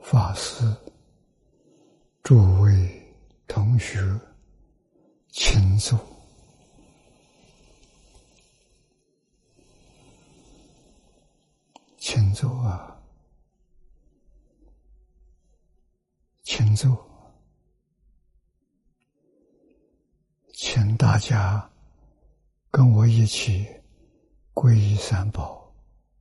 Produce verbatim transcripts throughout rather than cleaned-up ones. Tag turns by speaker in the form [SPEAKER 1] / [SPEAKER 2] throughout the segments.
[SPEAKER 1] 法师、诸位同学，请坐。请坐啊，请坐，请大家跟我一起皈依三宝。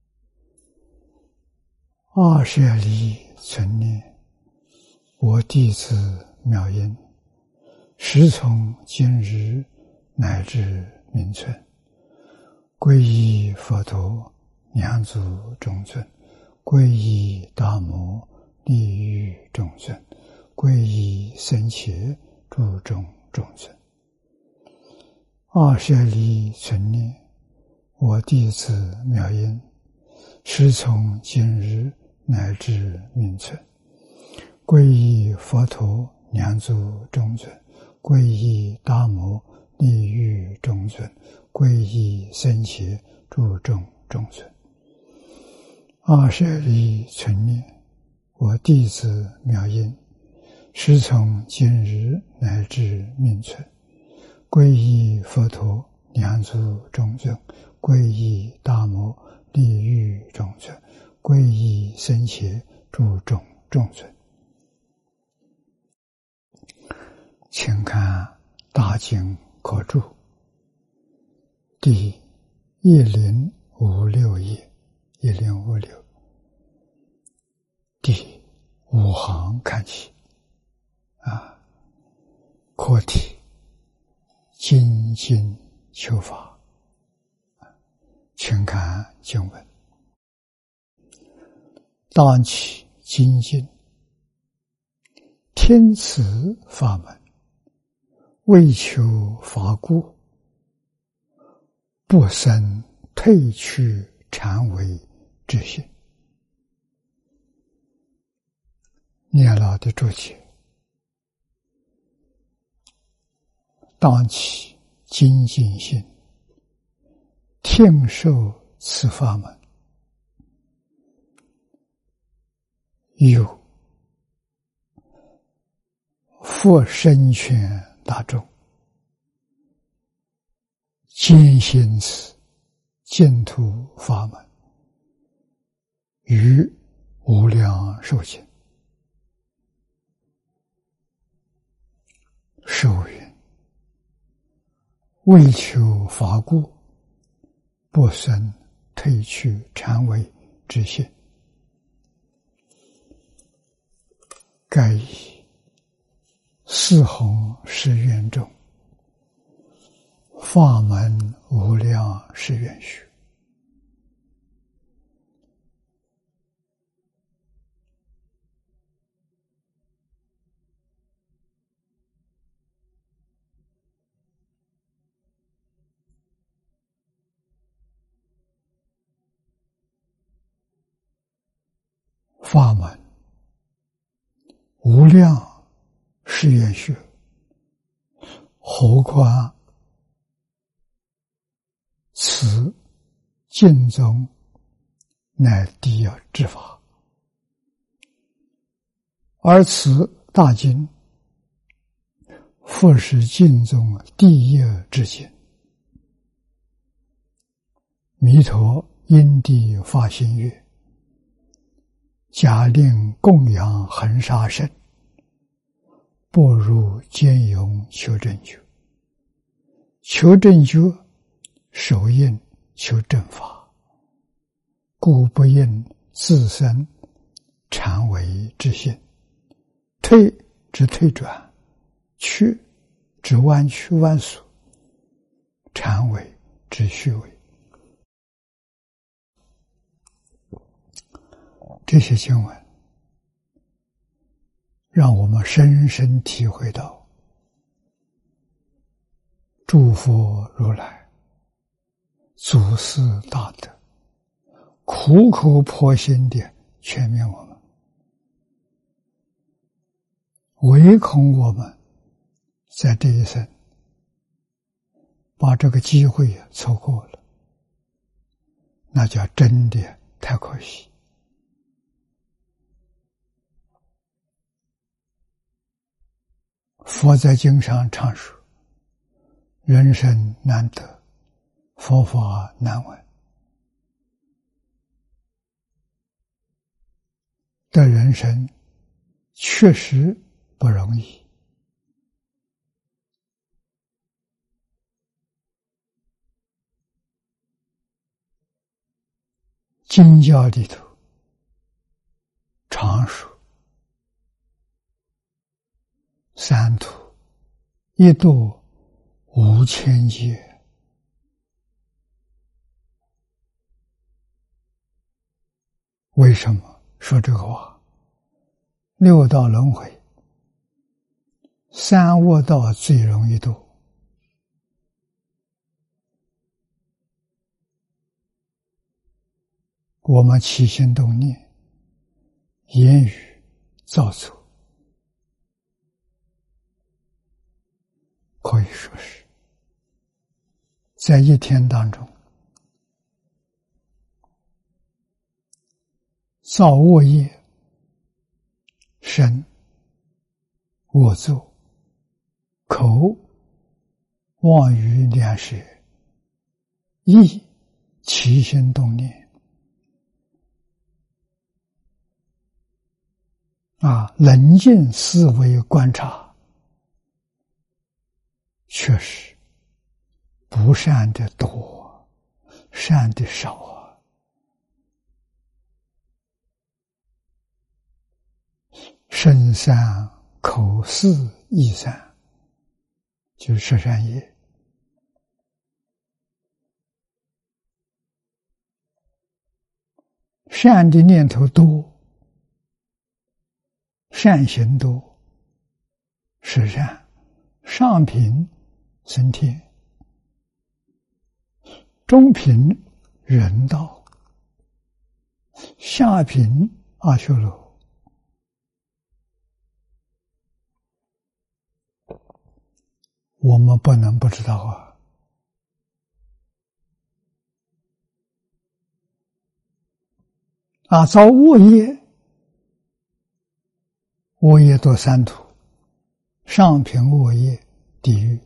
[SPEAKER 1] 二舍离存念，我弟子妙音，时从今日乃至明存，皈依佛陀、两祖众尊，皈依大摩利欲众尊，皈依僧伽诸众众尊。二舍离存念，我弟子妙音，时从今日乃至明存，皈依佛陀、两祖众尊，皈依大摩利欲众尊，皈依僧伽诸众众尊。二舍离存念，我弟子妙音，时从今日乃至明存，皈依佛陀、两祖众尊，皈依大摩利欲众尊，皈依僧伽诸众众尊。请看大经科注第一零五六页，一零五六第五行看起啊，课题精进求法，请看经文。当起精进，天慈法门，为求法故，不生退去禅为之心。念老的注解：当起精进心，听受此法门，有佛身劝大众，坚信此净土法门，于无量寿经。受云：为求法故，不生退去禅为之心。盖以四弘誓愿中，法门无量誓愿许。法门无量誓愿许，何况此经中乃第一之法，而此大经复是经中第一之经。弥陀因地发心愿，假令供养恒沙圣，不如兼容求正觉。求正觉，首应求正法，故不应自身禅为之心。退之退转，去之弯曲弯缩，禅为之虚伪。这些经文让我们深深体会到诸佛如来祖师大德苦口婆心的劝勉我们，唯恐我们在这一生把这个机会错过了，那叫真的太可惜。 佛在经上常说：“人生难得，佛法难闻。”的人生确实不容易。经教里头常说，三途一度无千劫。为什么说这个话？六道轮回，三恶道最容易度。我们起心动念，言语造作，可以说是在一天当中造恶业、身、恶作、口、妄语两舌、意、起心动念啊，冷静思维观察，确实不善的多，善的少啊。身善、口四、意善，就是十善业。善的念头多，善行多，是善，上品升天，中品人道，下品阿修罗。我们不能不知道啊！啊，造恶业，恶业多三途，上品恶业地狱，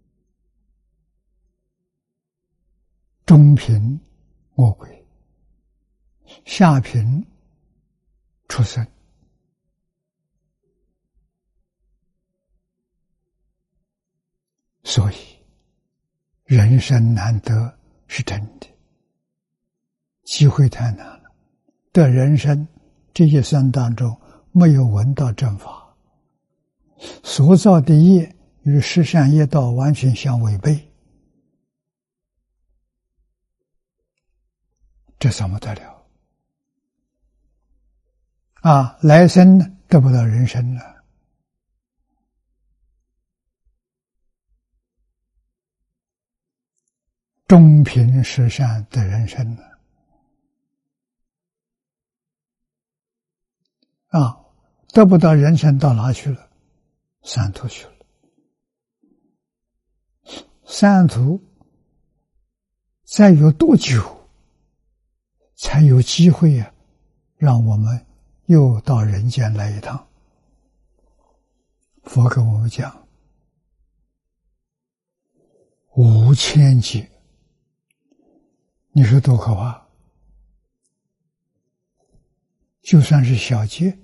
[SPEAKER 1] 中品恶鬼，下品畜生。所以人生难得是真的，机会太难了。的人生这一生当中没有闻到正法，所造的业与十善业道完全相违背，这怎么得了？啊，来生得不到人生了。中品十善的人生了。啊，得不到人生到哪去了？三途去了。三途再有多久才有机会啊，让我们又到人间来一趟？佛跟我们讲，五千劫，你说多可怕？就算是小劫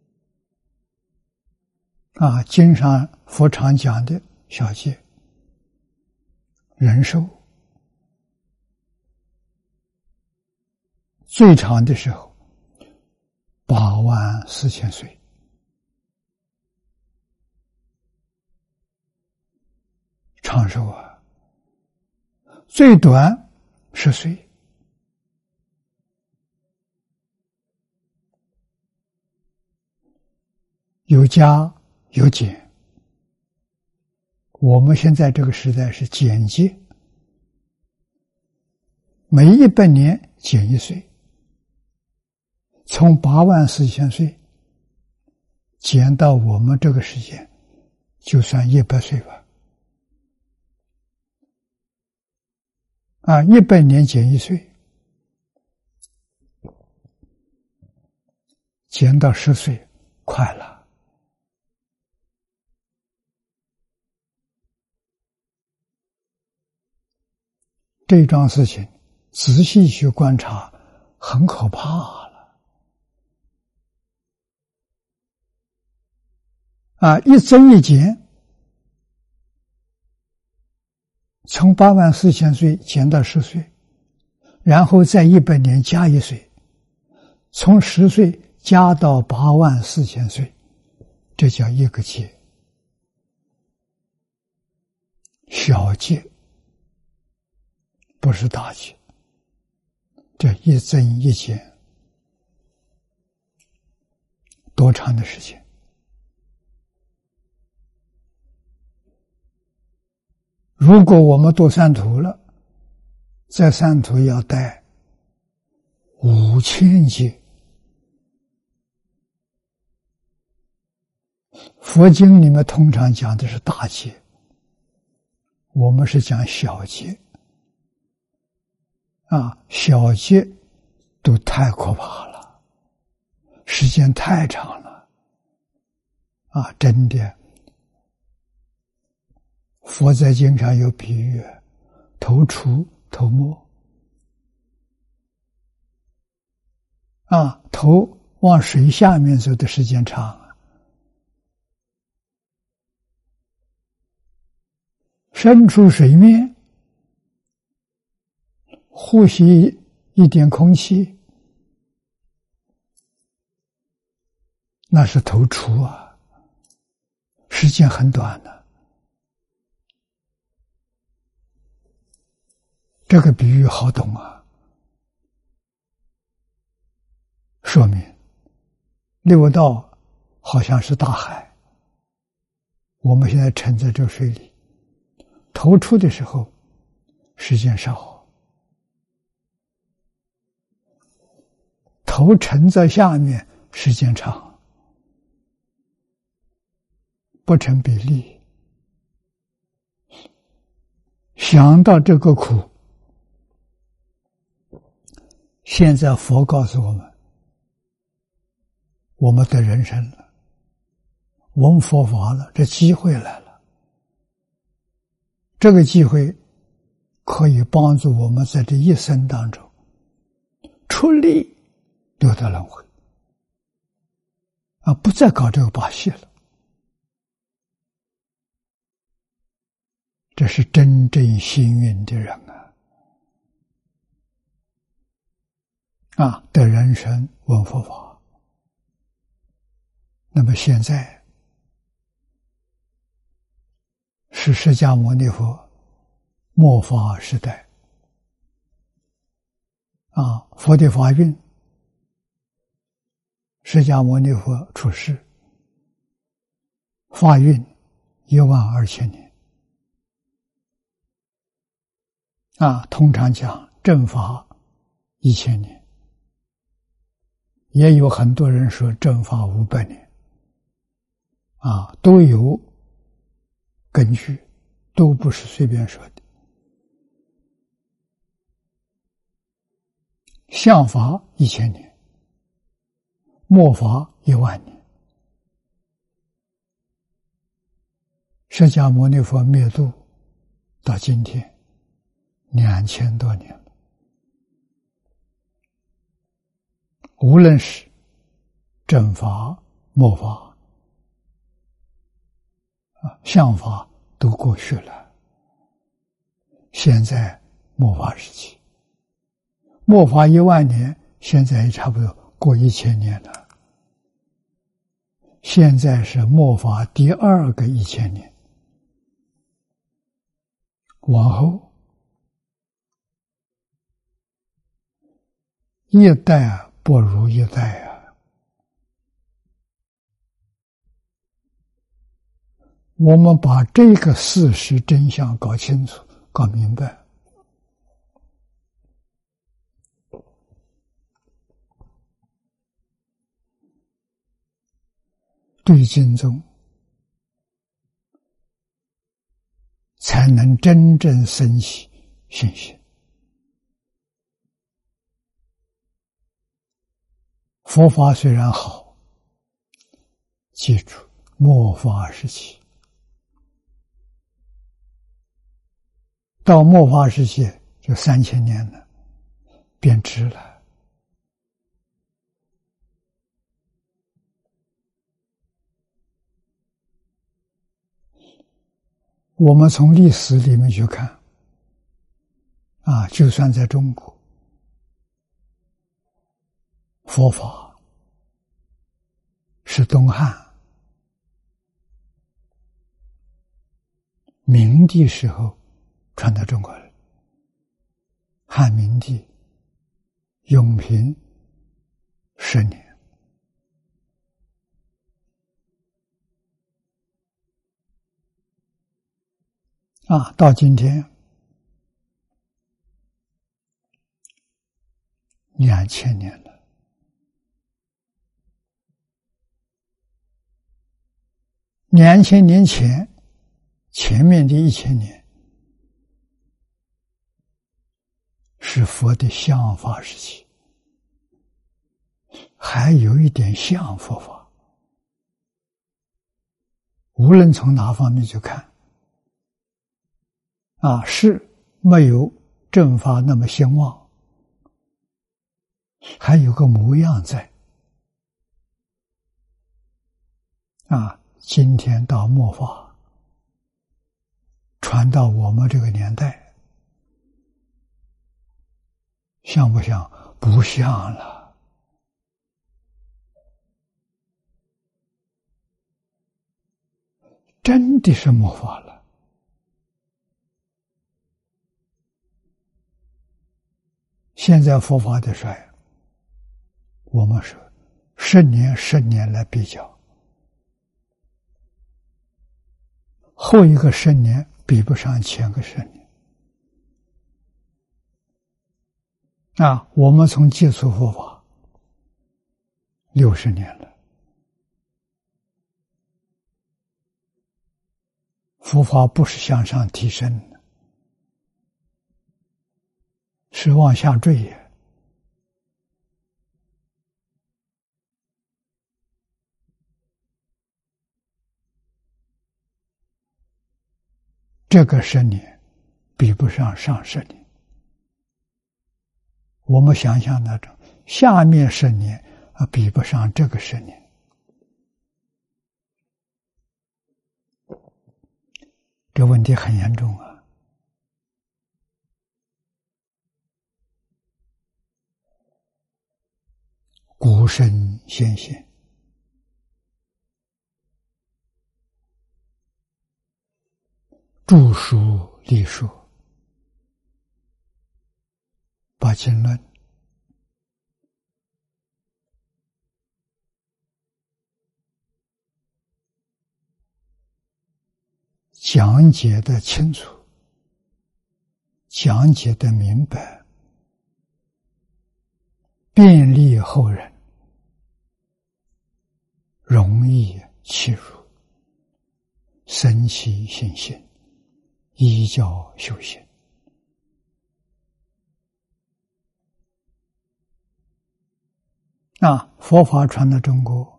[SPEAKER 1] 啊，经上佛常讲的小劫，人寿最长的时候八万四千岁，长寿啊。最短十岁，有加有减。我们现在这个时代是减阶，每一百年减一岁，从八万四千岁减到我们这个时间，就算一百岁吧。啊，一百年减一岁，减到十岁，快了。 这桩事情仔细去观察，很可怕了。啊，一增一减，从八万四千岁减到十岁，然后再一百年加一岁，从十岁加到八万四千岁，这叫一个劫。小劫不是大劫，这一增一减多长的时间？如果我们堕三途了，在三途要待五千劫。佛经里面通常讲的是大劫，我们是讲小劫。啊，小劫都太可怕了，时间太长了。啊，真的，佛在经上有比喻，头出头没。啊，头往水下面走的时间长，伸出水面，呼吸一点空气，那是头出啊，时间很短的。这个比喻好懂啊，说明六道好像是大海，我们现在沉在这水里，头出的时候时间少，头沉在下面时间长，不成比例。想到这个苦，现在佛告诉我们，我们得人生了，闻佛法了，这机会来了。这个机会可以帮助我们在这一生当中出力六道轮回，啊，不再搞这个把戏了。这是真正幸运的人啊！啊，得人生闻佛法。那么现在是释迦牟尼佛末法时代啊，佛的法运，释迦牟尼佛出世，法运一万二千年啊，通常讲正法一千年，也有很多人说正法五百年啊，都有根据，都不是随便说的。相法一千年，末法一万年。释迦牟尼佛灭度到今天两千多年了，无论是正法、末法、啊相法都过去了，现在末法时期，末法一万年，现在也差不多过一千年了。现在是末法第二个一千年，往后一代不如一代啊！我们把这个事实真相搞清楚、搞明白，对经宗才能真正生起信心。佛法虽然好，记住末法时期，到末法时期这三千年了，变质了。我们从历史里面去看，啊，就算在中国，佛法是东汉明帝时候传到中国来，汉明帝永平十年，啊，到今天两千年了。两千年前，前面的一千年是佛的相法时期，还有一点像佛法。无论从哪方面去看，啊，是没有正法那么兴旺，还有个模样在。啊，今天到末法传到我们这个年代，像不像？不像了。真的是末法了。现在佛法的衰，我们说十年十年来比较，后一个十年比不上前个十年。啊，我们从接触佛法六十年了，佛法不是向上提升的，是往下坠呀。这个十年比不上上十年。我们想想那种下面十年啊，比不上这个十年。这问题很严重啊！古圣先贤著书立说，把经论讲解的清楚，讲解的明白，便利后人，容易契入，生起信心，依教修行。那佛法传到中国，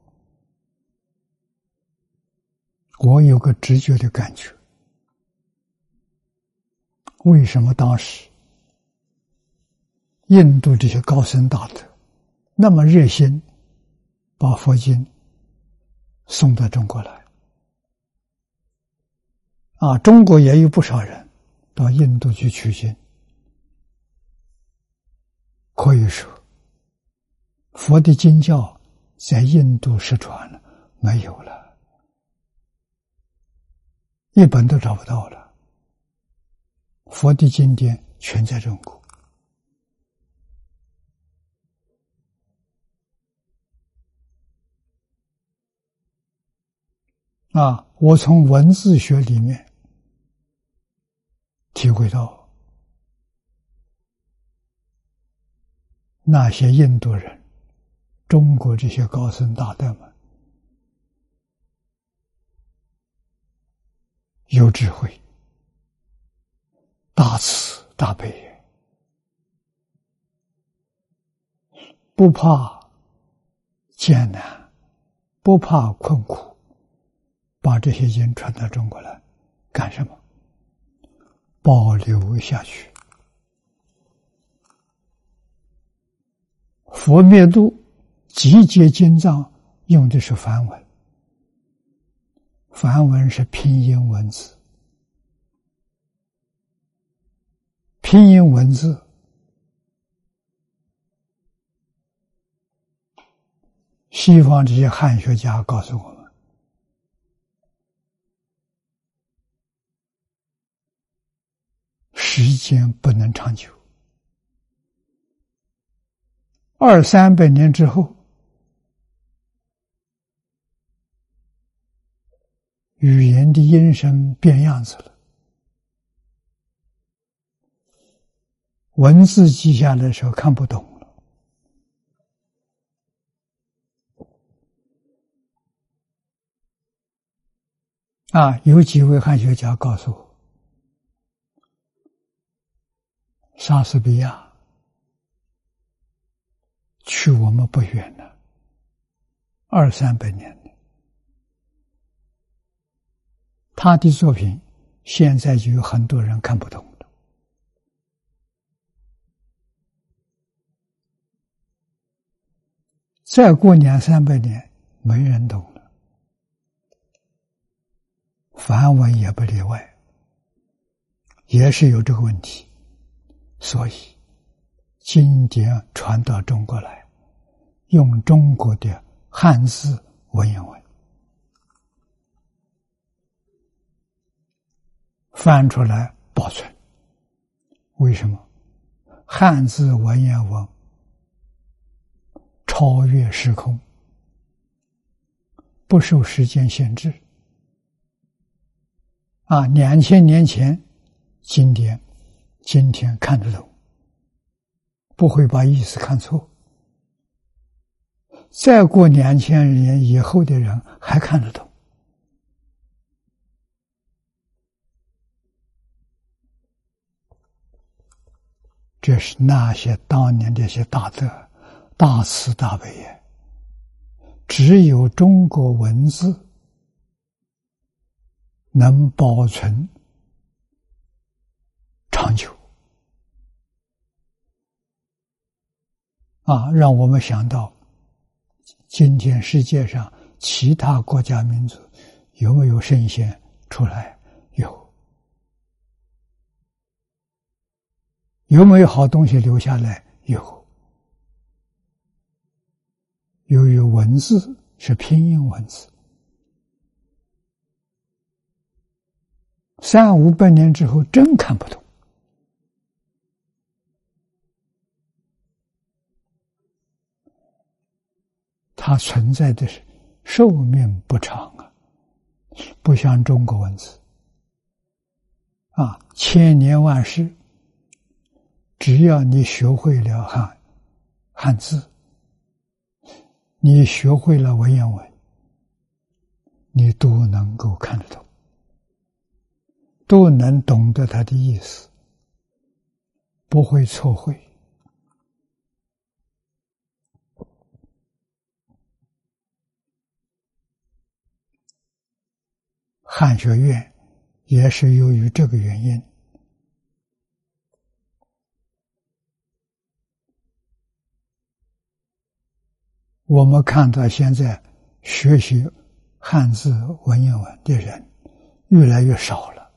[SPEAKER 1] 我有个直觉的感觉，为什么当时印度这些高僧大德那么热心把佛经送到中国来？啊，中国也有不少人到印度去取经，可以说佛的经教在印度失传了，没有了，一本都找不到了。佛的经典全在中国。啊，我从文字学里面体会到，那些印度人，中国这些高僧大德们有智慧，大慈大悲，不怕艰难，不怕困苦，把这些经传到中国来干什么？保留下去， 佛灭度集结经藏用的是梵文，梵文是拼音文字，拼音文字西方这些汉学家告诉我们，时间不能长久，二三百年之后，语言的音声变样子了，文字记下来的时候看不懂了。啊，有几位汉学家告诉我，莎士比亚去我们不远了，二三百年了，他的作品现在就有很多人看不懂了。再过两三百年，没人懂了，梵文也不例外，也是有这个问题。所以经典传到中国来，用中国的汉字文言文翻出来保存。为什么？汉字文言文超越时空，不受时间限制。啊，两千年前经典今天看得懂，不会把意思看错。再过两千年以后的人还看得懂。这是那些当年的一些大德、大慈大悲也。只有中国文字能保存长久。啊，让我们想到今天世界上其他国家民族有没有圣贤出来？有。有没有好东西留下来？有。由于文字是拼音文字，三五百年之后真看不懂。它存在的是寿命不长啊，不像中国文字啊，千年万世，只要你学会了汉汉字，你学会了文言文，你都能够看得懂，都能懂得它的意思，不会错会。汉学院也是由于这个原因，我们看到现在学习汉字文言文的人越来越少了。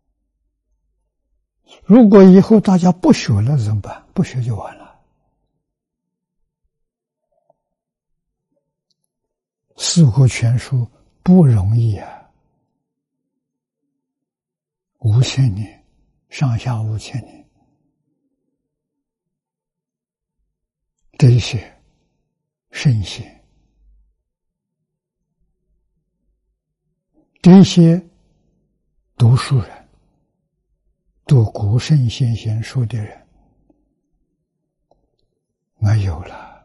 [SPEAKER 1] 如果以后大家不学了怎么办？不学就完了。四库全书不容易啊，五千年，上下五千年，这些圣贤，这些读书人，读古圣先贤书的人没有了。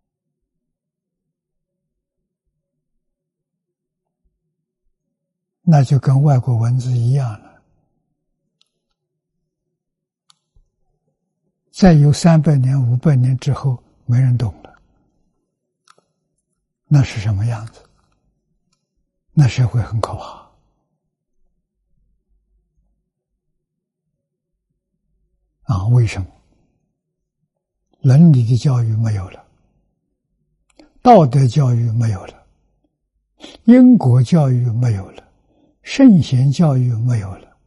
[SPEAKER 1] 那就跟外国文字一样了。再有三百年、五百年之后，没人懂了，那是什么样子？那社会很可怕。啊，为什么？伦理的教育没有了， 道德教育没有了，因果教育没有了，圣贤教育没有了。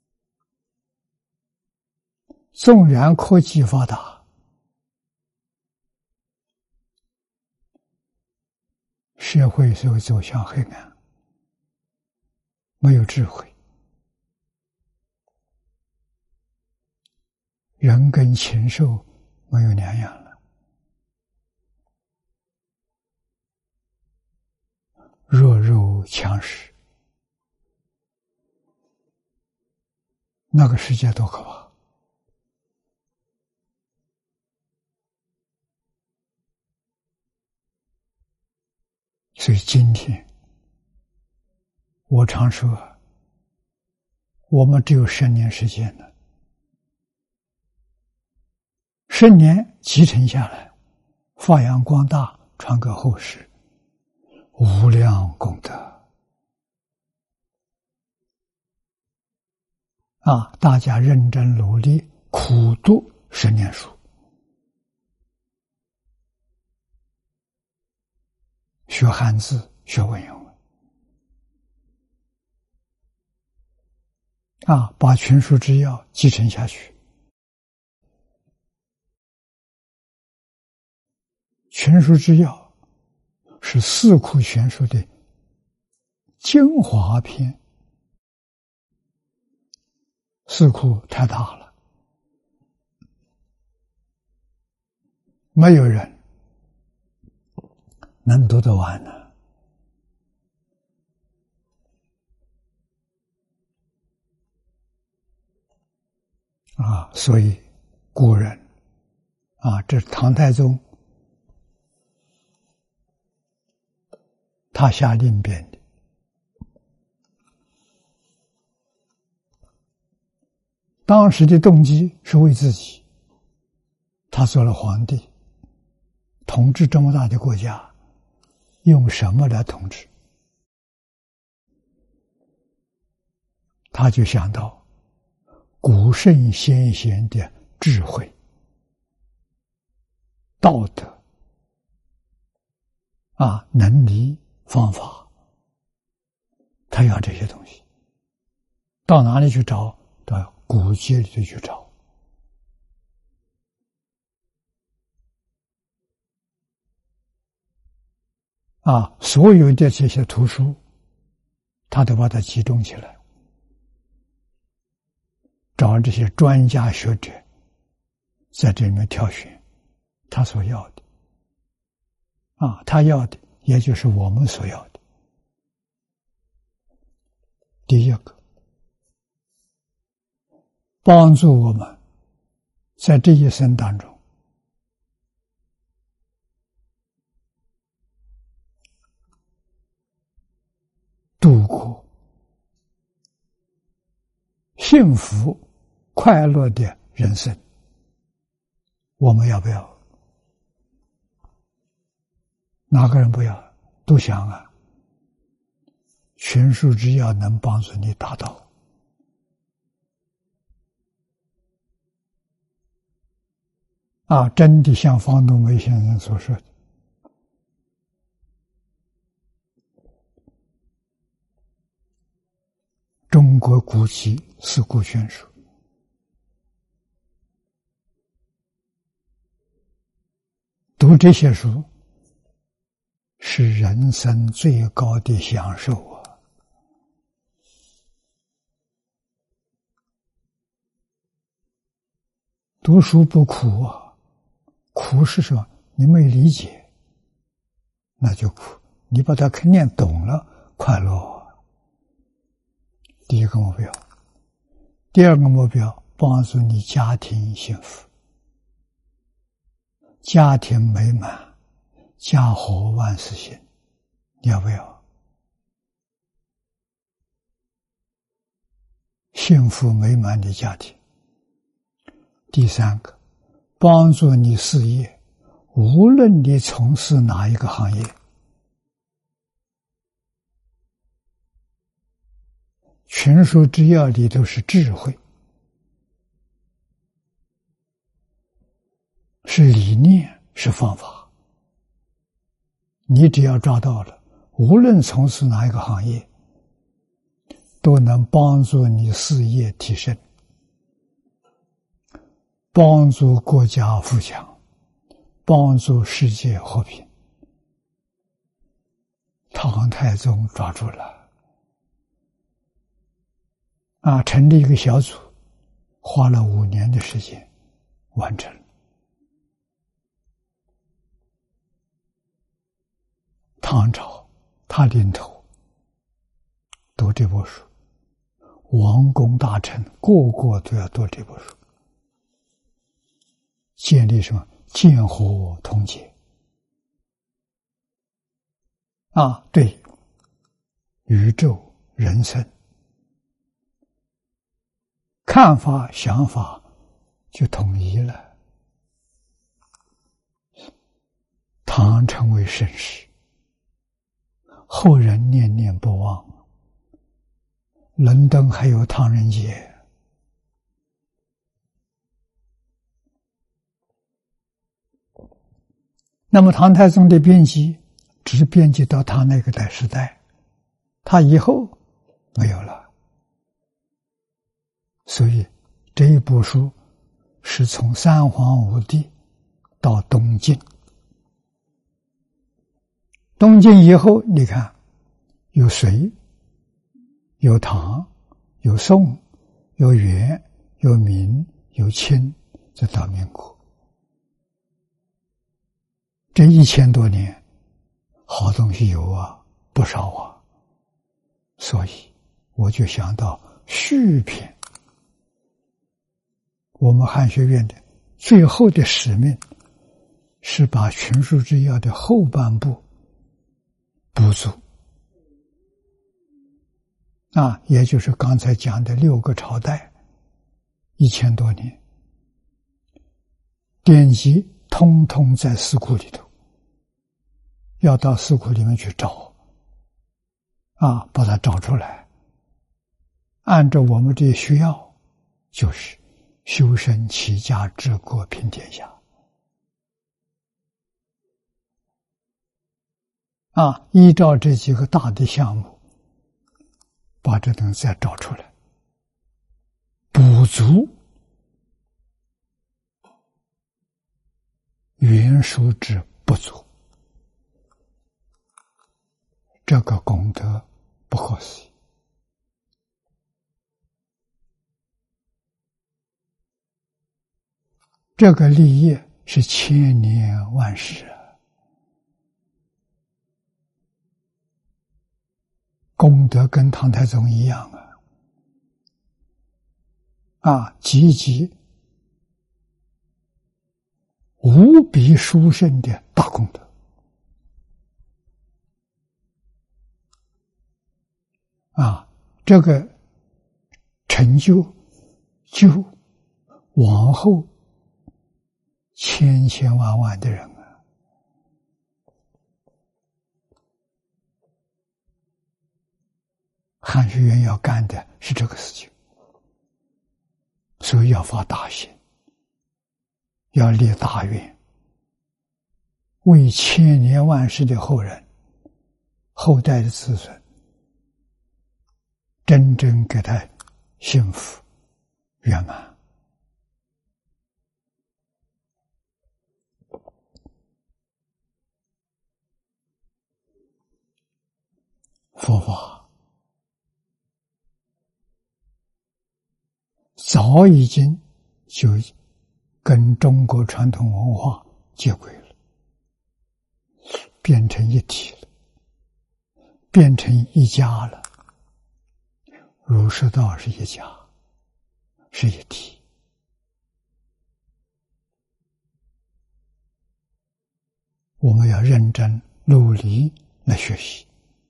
[SPEAKER 1] 纵然科技发达，社会就会走向黑暗，没有智慧，人跟禽兽没有两样了，弱肉强食，那个世界多可怕！所以今天我常说，我们只有十年时间了，十年继承下来，发扬光大，传给后世，无量功德啊！大家认真努力，苦读十年书，学汉字，学文言文啊，把群书之要继承下去。群书之要是四库全书的精华篇，四库太大了，没有人能读得完呢。啊，所以古人啊，这是唐太宗他下令编的，当时的动机是为自己，他做了皇帝，统治这么大的国家，用什么来统治？他就想到古圣先贤的智慧、道德啊、能力、方法，他要这些东西，到哪里去找？到古籍里头去找。啊，所有的这些图书，他都把它集中起来，找这些专家学者，在这里面挑选他所要的。啊，他要的也就是我们所要的。第一个，帮助我们在这一生当中度过幸福快乐的人生，我们要不要？哪个人不要？都想啊。群书之要能帮助你达到。啊，真的像方东梅先生所说的，中国古籍四库全书，读这些书是人生最高的享受啊！读书不苦啊，苦是什么？你没理解，那就苦；你把它念懂了，快乐啊。第一个目标，第二个目标，帮助你家庭幸福，家庭美满，家和万事兴，你要不要？幸福美满的家庭。第三个，帮助你事业，无论你从事哪一个行业，群书之要里都是智慧，是理念，是方法。 你只要抓到了，无论从事哪一个行业，都能帮助你事业提升，帮助国家富强，帮助世界和平。唐太宗抓住了，啊，成立一个小组，花了五年的时间完成。唐朝他领头读这部书，王公大臣个个都要读这部书，建立什么剑火通解啊，对宇宙人生看法想法就统一了。唐成为盛世，后人念念不忘。伦敦还有唐人街，那么唐太宗的编辑只编辑到他那个代时代，他以后没有了。所以这一部书是从三皇五帝到东晋，东晋以后你看有隋，有唐，有宋，有元，有明，有清，这到民国，这一千多年好东西有啊，不少啊。所以我就想到续篇，我们汉学院的最后的使命是把群书治要的后半部补足啊，也就是刚才讲的六个朝代，一千多年，典籍通通在四库里头，要到四库里面去找啊，把它找出来，按照我们这需要，就是修身齐家治国平天下啊，依照这几个大的项目，把这东西再找出来，补足原书之不足，这个功德不可思议。这个立业是千年万世啊，功德跟唐太宗一样啊，啊，积极无比殊胜的大功德啊，这个成就就往后千千万万的人啊，汉学院要干的是这个事情，所以要发大心，要立大愿，为千年万世的后人、后代的子孙，真正给他幸福圆满。佛法早已经就跟中国传统文化接轨了，变成一体了，变成一家了。儒释道是一家，是一体。我们要认真努力来学习。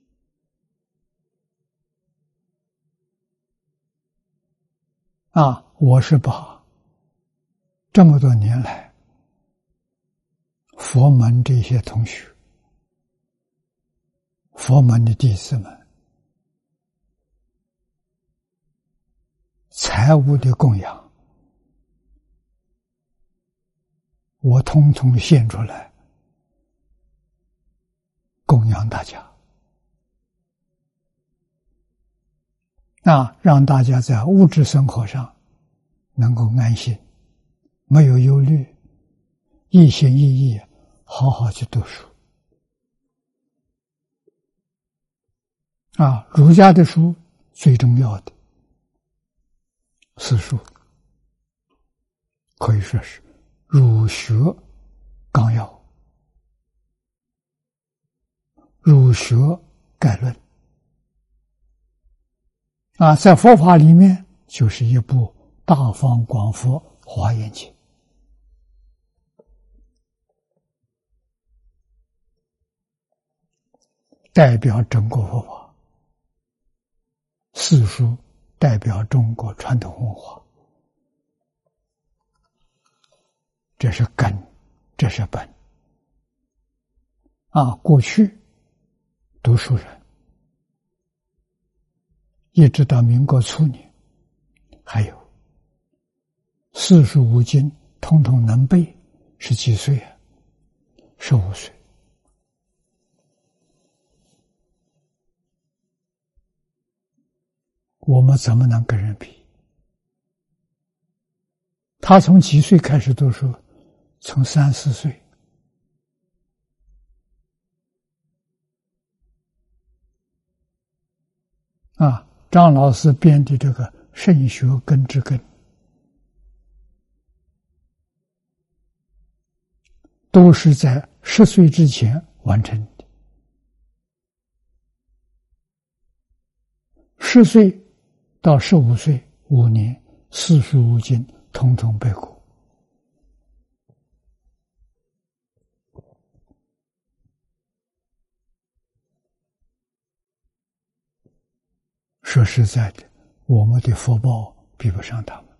[SPEAKER 1] 啊，我是把这么多年来佛门这些同学、佛门的弟子们财物的供养，我统统献出来， 养大家，啊，让大家在物质生活上能够安心，没有忧虑，一心一意好好去读书。啊，儒家的书最重要的四书，可以说是儒学纲要、儒学概论。啊，在佛法里面就是一部大方广佛华严经，代表整个佛法。四书代表中国传统文化，这是根，这是本。啊，过去读书人一直到民国初年，还有四书五经统统能背，是几岁啊？十五岁。我们怎么能跟人比？他从几岁开始读书？从三四岁。啊，张老师编的这个《圣学根之根》，都是在十岁之前完成的。十岁到十五岁五年，四书五经统统背过。说实在的，我们的福报比不上他们，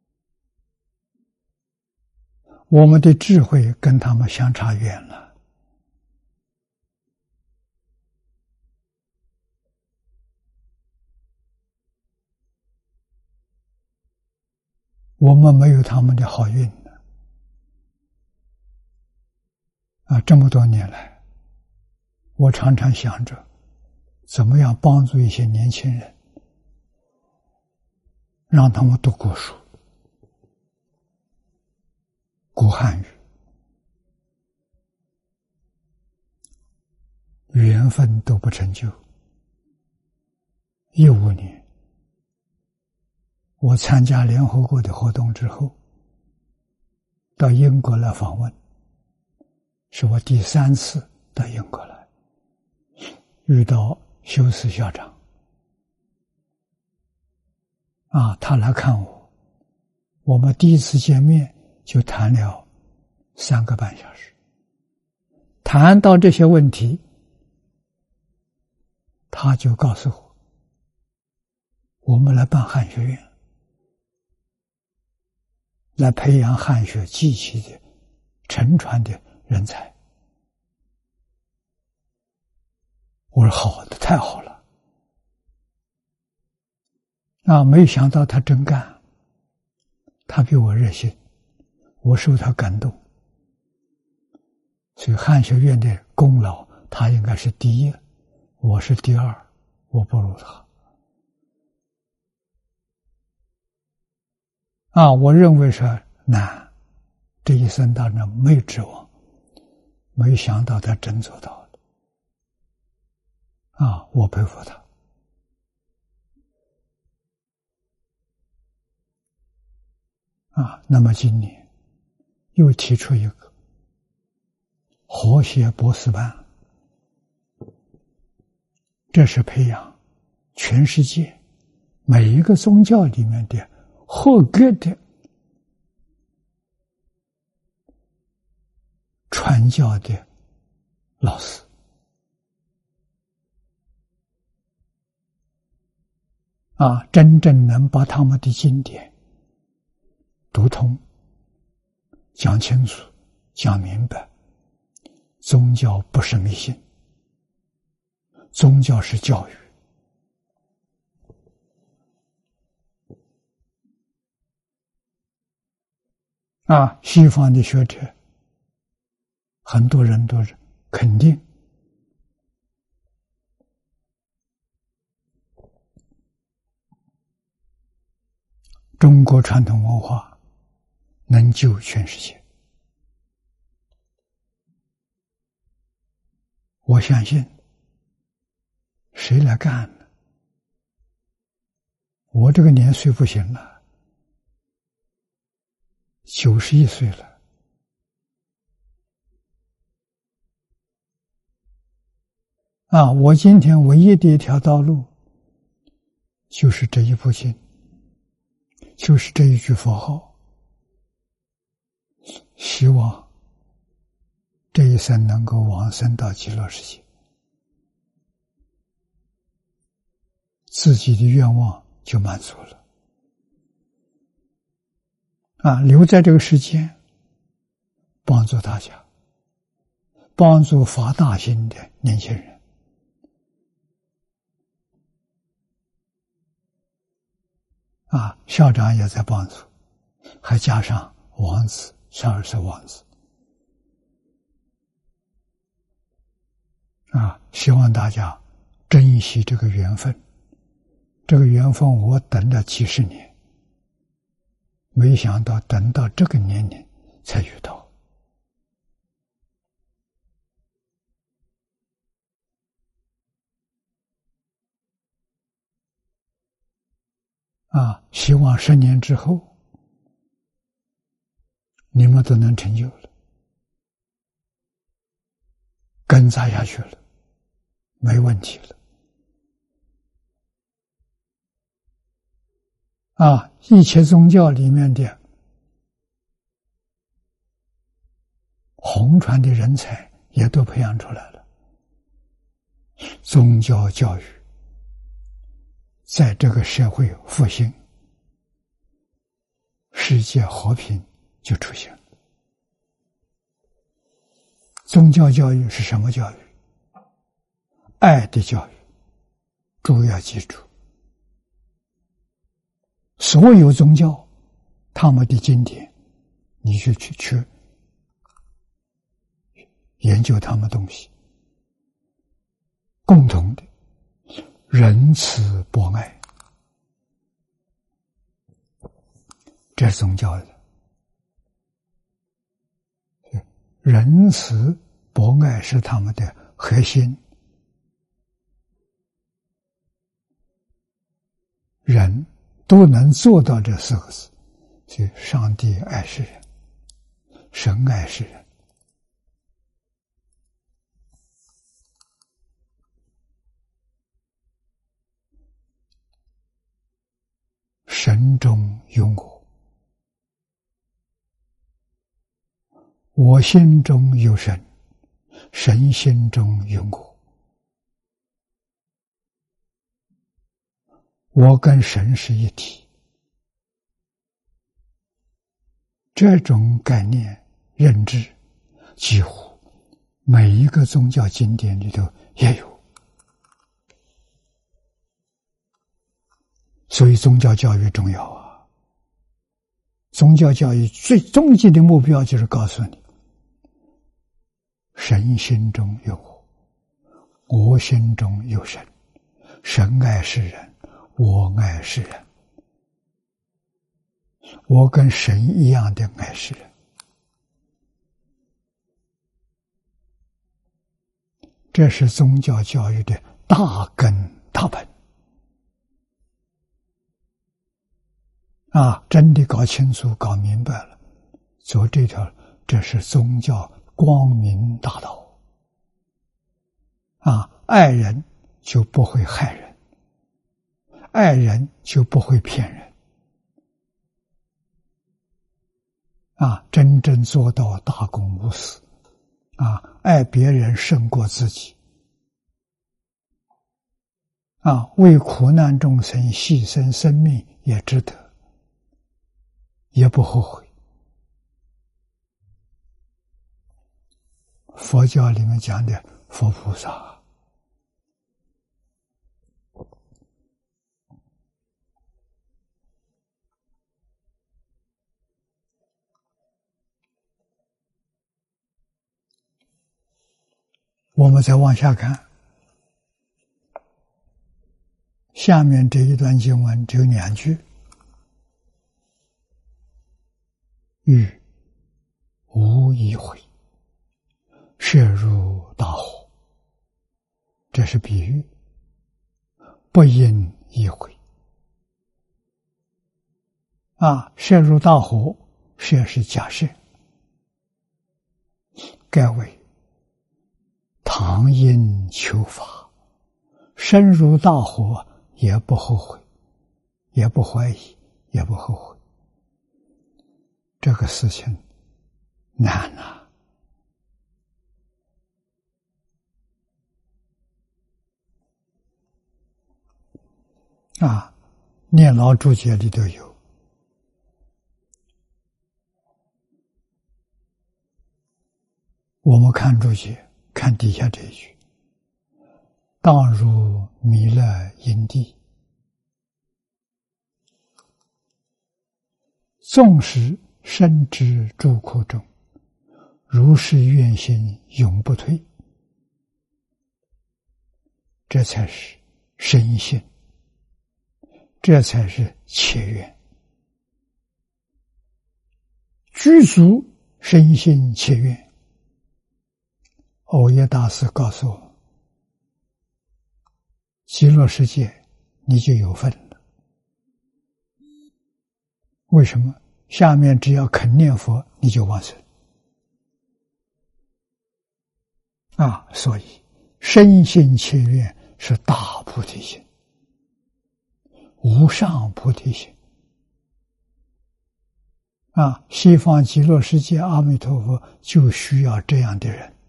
[SPEAKER 1] 我们的智慧跟他们相差远了。我们没有他们的好运呢。啊，这么多年来，我常常想着，怎么样帮助一些年轻人，让他们读古书、古汉语。缘分都不成就。一五年，我参加联合国的活动之后，到英国来访问，是我第三次到英国来，遇到修斯校长。啊，他来看我，我们第一次见面就谈了三个半小时，谈到这些问题，他就告诉我，我们来办汉学院，来培养汉学继续的沉传的人才。我说好的，太好了。啊，没想到他真干，他比我热心，我受他感动。所以汉学院的功劳，他应该是第一，我是第二，我不如他。啊，我认为是难，这一生当中没有指望，没想到他真做到了。啊，我佩服他。啊，那么今年又提出一个和谐博士班，这是培养全世界每一个宗教里面的合格的传教的老师。啊，真正能把他们的经典读通、讲清楚、讲明白。宗教不是迷信，宗教是教育。啊，西方的学者，很多人都是肯定中国传统文化能救全世界。我相信，谁来干呢？我这个年岁不行了，九十一岁了。啊，我今天唯一的一条道路，就是这一部经，就是这一句佛号。希望这一生能够往生到极乐世界，自己的愿望就满足了。啊，留在这个世间，帮助大家，帮助发大心的年轻人。啊，校长也在帮助，还加上王子，十二岁王子。啊，希望大家珍惜这个缘分。这个缘分我等了几十年，没想到等到这个年龄才遇到。啊，希望十年之后，你们都能成就了，根扎下去了，没问题了。啊，一切宗教里面的红传的人才也都培养出来了。宗教教育在这个社会复兴，世界和平就出现了。宗教教育是什么教育？爱的教育。诸位要记住，所有宗教他们的经典，你就去去研究他们东西，共同的仁慈博爱，这是宗教的。仁慈博爱是他们的核心。人都能做到这四个字，所以上帝爱世人，神爱世人。神中有我，我心中有神，神心中有我。我跟神是一体，这种概念认知几乎每一个宗教经典里头也有。所以宗教教育重要啊！宗教教育最终极的目标就是告诉你，神心中有我，我心中有神，神爱世人，我爱世人，我跟神一样的爱世人。这是宗教教育的大根大本啊！真的搞清楚搞明白了，走这条，这是宗教光明大道啊！爱人就不会害人，爱人就不会骗人啊！真正做到大公无私啊！爱别人胜过自己啊！为苦难众生牺牲生命也值得，也不后悔。佛教里面讲的佛菩萨，我们再往下看，下面这一段经文只有两句。 欲无一回，射入大火。这是比喻，不应一回。啊，射入大火，射是假设，该为唐因求法，深入大火也不后悔，也不怀疑，也不后悔。这个事情难啊！啊，念老注解里头有。我们看注解，看底下这一句：当入弥勒因地，纵使深知诸苦中，如是愿心永不退。这才是深信，这才是切愿。具足深信切愿。藕耶大师告诉我，极乐世界你就有份了。为什么？下面只要肯念佛，你就往生啊！所以深信切愿是大菩提心，无上菩提心啊！西方极乐世界阿弥陀佛就需要这样的人。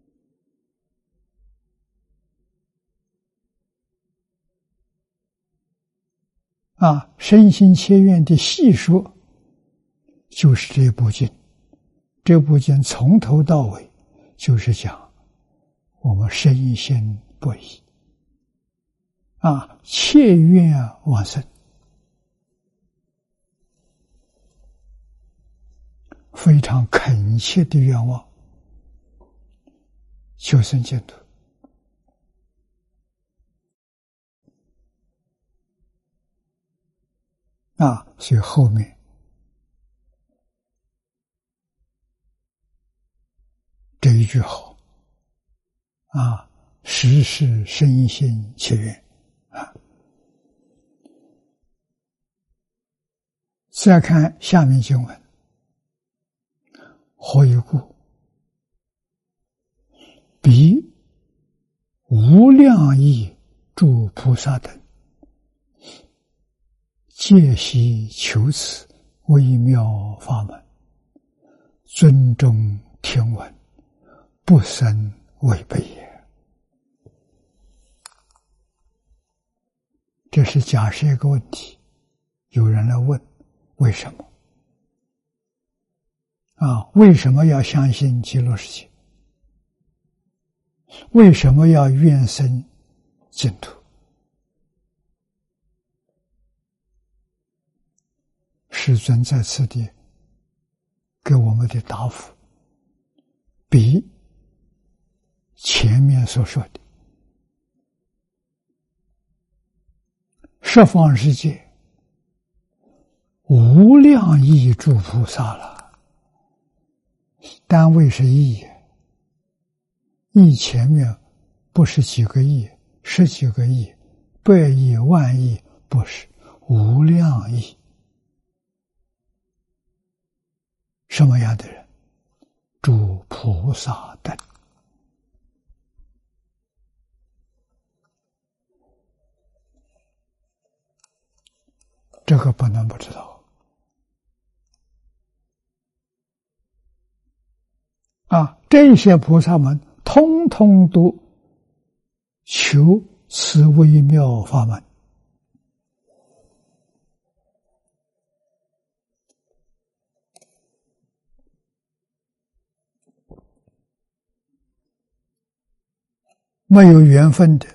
[SPEAKER 1] 啊，深信切愿的细说，就是这部经。这部经从头到尾就是讲我们深信不疑，啊，切愿往生，非常恳切的愿望，求生净土。啊，所以后面这一句好啊，时时深信切愿啊。再看下面经文，何以故？彼无量亿诸菩萨等，戒悉求此微妙法门，尊重听闻，不生违背也。这是假设一个问题，有人来问为什么啊？为什么要相信极乐世界？为什么要愿生净土？世尊在此地给我们的答复，比前面所说的十方世界无量亿诸菩萨了，单位是亿，亿前面不是几个亿、十几个亿、百亿、万亿，不是无量亿。什么样的人？诸菩萨等。这个不能不知道啊！这些菩萨们通通都求此微妙法门。没有缘分的，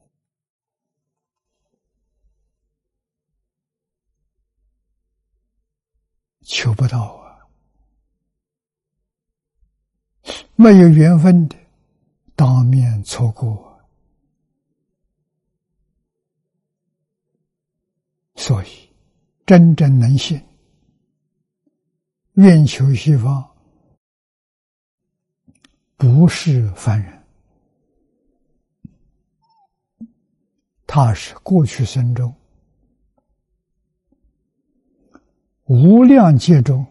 [SPEAKER 1] 求不到啊；没有缘分的，当面错过。所以，真正能信， 愿求西方，不是凡人，他是过去生中无量劫中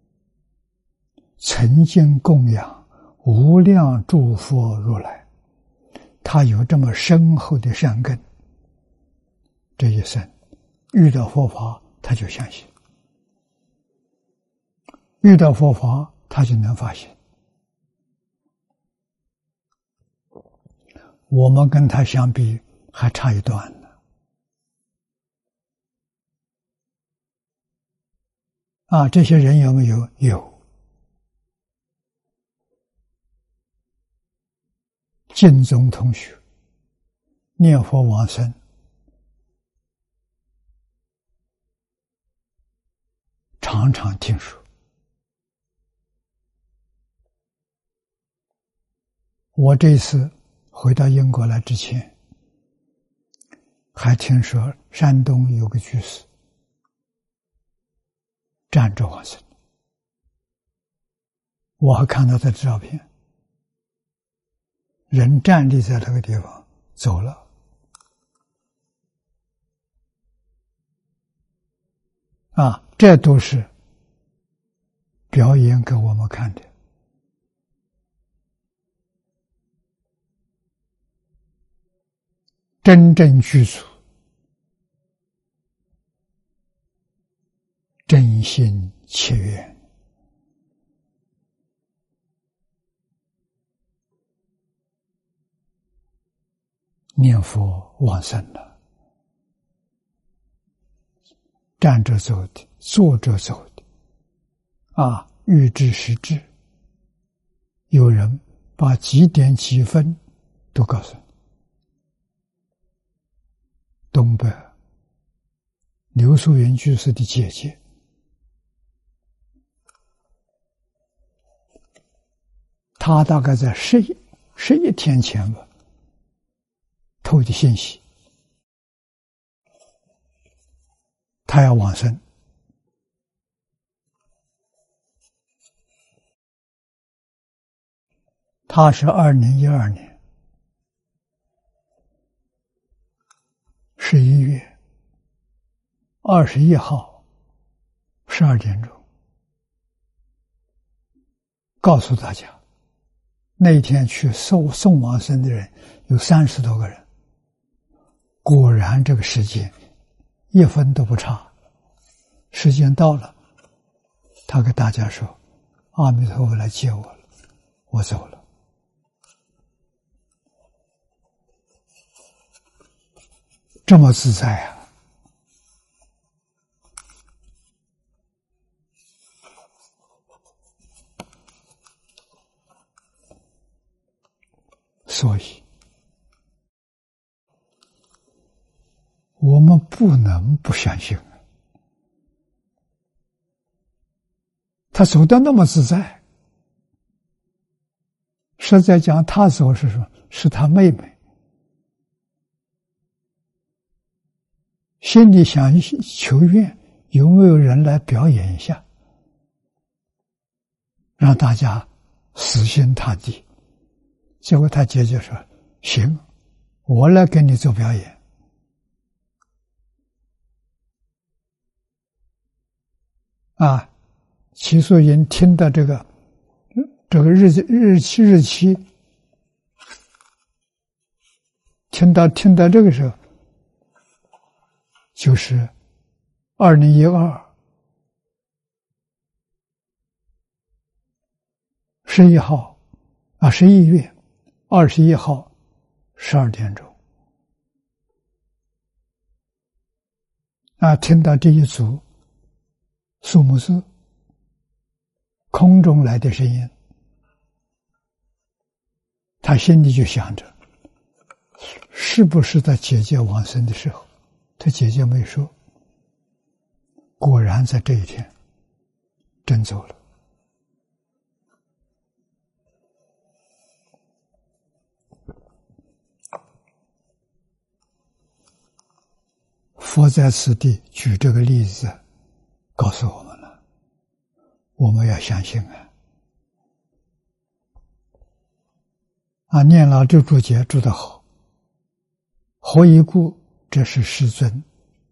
[SPEAKER 1] 曾经供养无量诸佛如来，他有这么深厚的善根，这一生遇到佛法他就相信，遇到佛法他就能发现。我们跟他相比还差一段呢。啊，这些人有没有？有。净宗同学念佛往生，常常听说。我这次回到英国来之前，还听说山东有个居士站着往生，我还看到他的照片，人站立在那个地方走了。啊，这都是表演给我们看的。真正具足真心切愿，念佛往生了，站着走的，坐着走的，啊，欲知时至，有人把几点几分都告诉你。东北刘素云居士的姐姐，她大概在十一十一天前吧，透的信息，她要往生。她是二零一二年十一月二十一号十二点钟告诉大家，那一天去送送往生的人有三十多个人，果然这个时间一分都不差。时间到了，他给大家说：“阿弥陀佛来接我了，我走了。”这么自在啊！所以，我们不能不相信。他走得那么自在，实在讲，他走是什么？是他妹妹。心里想求愿，有没有人来表演一下，让大家死心塌地？结果他姐姐说：“行，我来给你做表演。”啊，齐素云听到这个这个日日期日期，听到听到这个时候。就是二零一二十一号啊，十一月二十一号十二点钟啊，听到这一组肃穆寺空中来的声音，他心里就想着，是不是在姐姐往生的时候？他姐姐没说，果然在这一天真走了。佛在此地举这个例子告诉我们了，我们要相信啊！啊，念老这注解注得好，何以故？这是世尊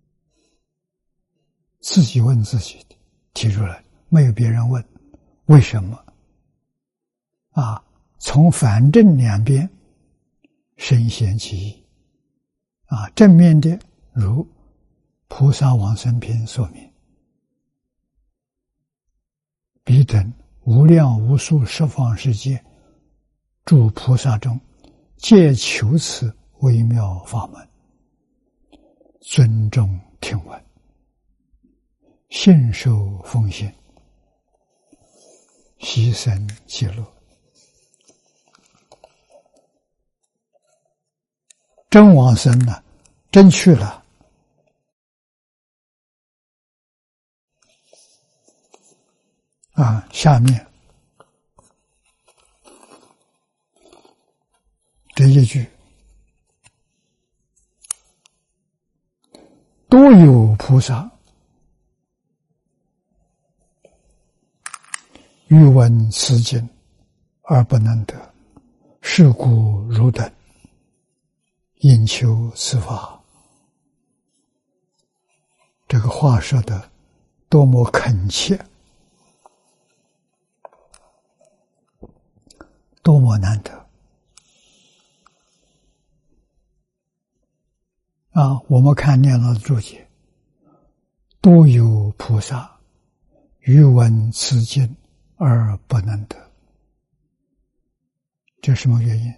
[SPEAKER 1] 自己问自己的，提出来，没有别人问。为什么？啊，从反正两边深显其意。啊，正面的如《菩萨往生篇》说明，彼等无量无数十方世界诸菩萨中，皆求此微妙法门，尊重听闻，信受奉献，牺牲极乐。真往生了，真去了，啊，下面这一句，多有菩萨欲闻此经而不能得，是故汝等应求此法。这个话说的多么恳切，多么难得啊！我们看念老的注解，多有菩萨欲闻此经而不能得，这什么原因？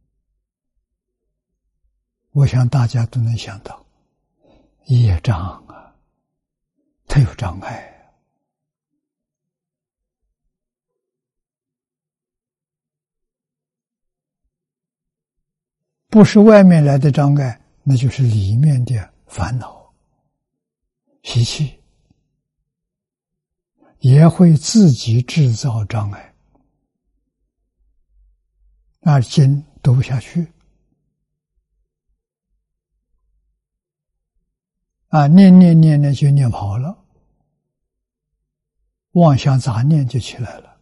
[SPEAKER 1] 我想大家都能想到，业障啊，它有障碍啊。不是外面来的障碍，那就是里面的烦恼习气，也会自己制造障碍，那经读不下去啊，念念念念就念跑了，妄想杂念就起来了。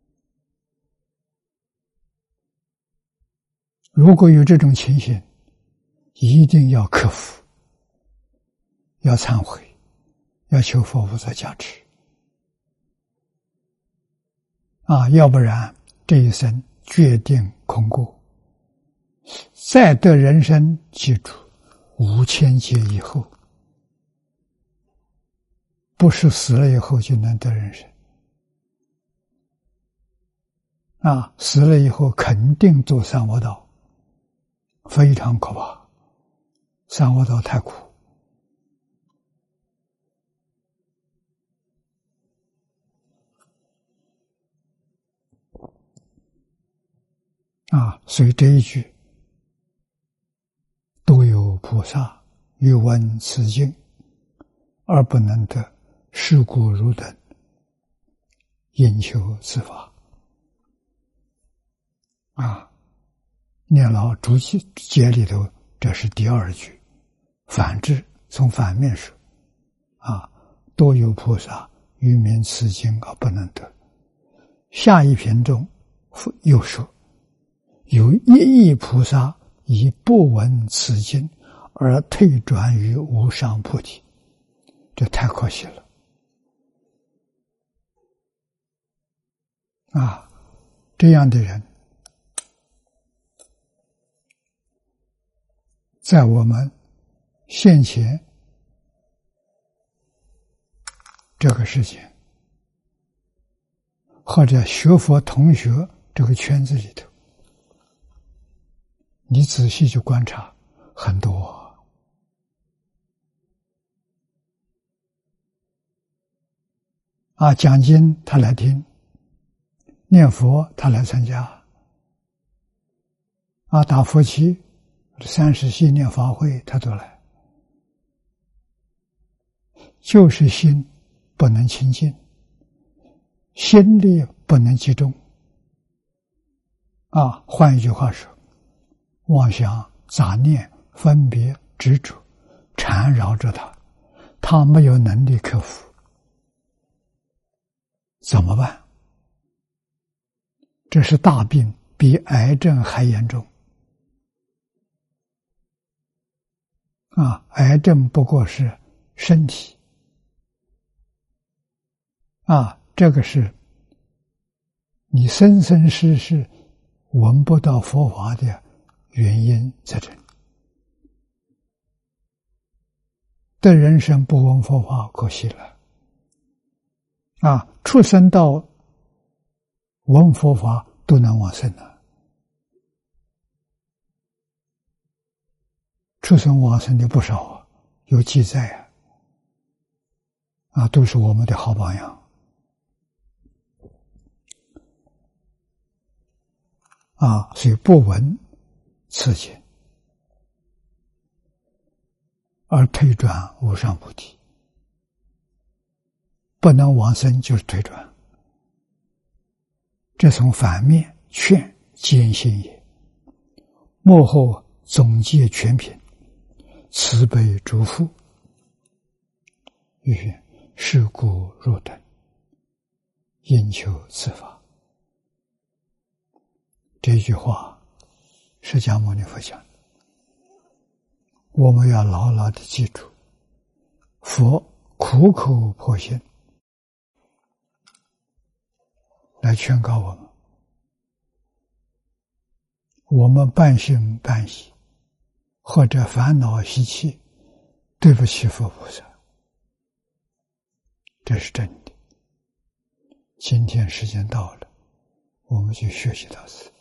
[SPEAKER 1] 如果有这种情形，一定要克服，要忏悔，要求佛菩萨加持啊，要不然这一生决定空过，再得人生，记住五千劫以后，不是死了以后就能得人生啊，死了以后肯定走三恶道，非常可怕，三恶道太苦啊！所以这一句都有菩萨欲闻此经而不能得，是故汝等应求此法啊！念老注解里头，这是第二句，反之，从反面说啊，多有菩萨欲闻此经而不能得。下一篇中又说，有一亿菩萨以不闻此经而退转于无上菩提，这太可惜了啊！这样的人在我们现前这个事情，或者学佛同学这个圈子里头，你仔细去观察，很多啊，讲经他来听，念佛他来参加，啊，打佛七、三十系念法会他都来，就是心不能清净，心力不能集中啊，换一句话说，妄想杂念分别执着缠绕着他，他没有能力克服， 怎么办？这是大病，比癌症还严重。啊，癌症不过是身体。啊，这个是你生生世世闻不到佛法的原因在这里。的人生不闻佛法，可惜了。啊，出生到闻佛法都能往生了。出生往生的不少啊，有记载啊，啊，都是我们的好榜样。啊，所以不闻此经，而退转无上菩提，不能往生就是退转。这从反面劝坚信也。幕后总结全品，慈悲诸父，欲是故入等，应求此法。这句话，释迦牟尼佛讲的，我们要牢牢的记住。佛苦口婆心来劝告我们，我们半信半疑，或者烦恼习气，对不起佛菩萨，这是真的。今天时间到了，我们就学习到此。